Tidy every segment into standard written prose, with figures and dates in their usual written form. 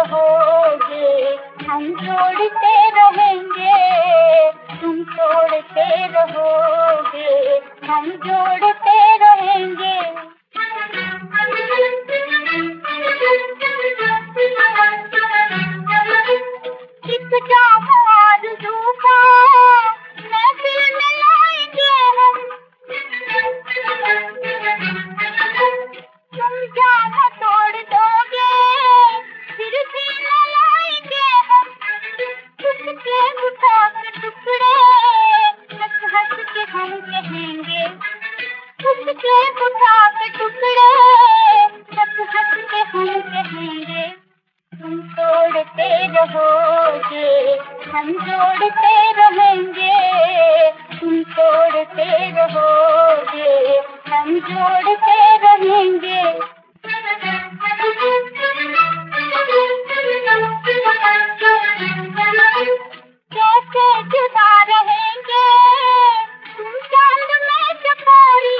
रहोगे, हम जोड़ते रहेंगे। तुम तोड़ते रहोगे, हम जोड़ते रहेंगे। एक जाम आरज़ू का महफ़िल में लाएंगे हम। तुम जाम तोड़ दोगे, फिर भी न लाएंगे हम। उसके उठा के टुकड़े हंस हंस के हम कहेंगे। उसके उठा के टुकड़े हंस हंस के हम कहेंगे। तुम तोड़ते रहोगे, हम जोड़ते रहेंगे। तुम तोड़ते रहोगे, हम जोड़ते रहेंगे। कैसे जुदा रहेंगे तुम चांद में चकोरी।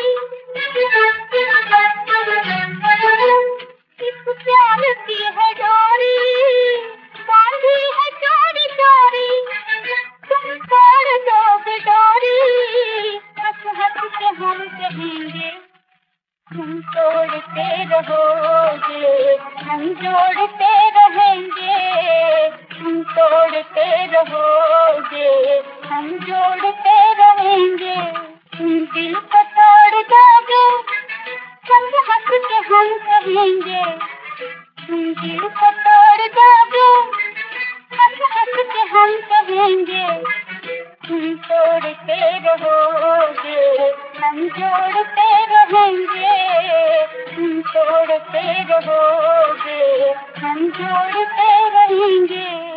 इस प्यार की है डोरी, बांधी है चोरी चोरी। तुम तोड़ दोगे डोरी, हंस हंस के हम कहेंगे। तुम तोड़ते रहोगे, हम जोड़ते रहेंगे। तुम तोड़ते रहोगे, हम जोड़ते रहेंगे। तुम दिल को तोड़ दोगे, हंस हंस के हम कहेंगे। तुम दिल को तोड़ दोगे, हंस हंस के हम कहेंगे। तुम तोड़ते रहोगे, हम जोड़ते रहेंगे। तुम तोड़ते रहोगे, हम जोड़ते रहेंगे।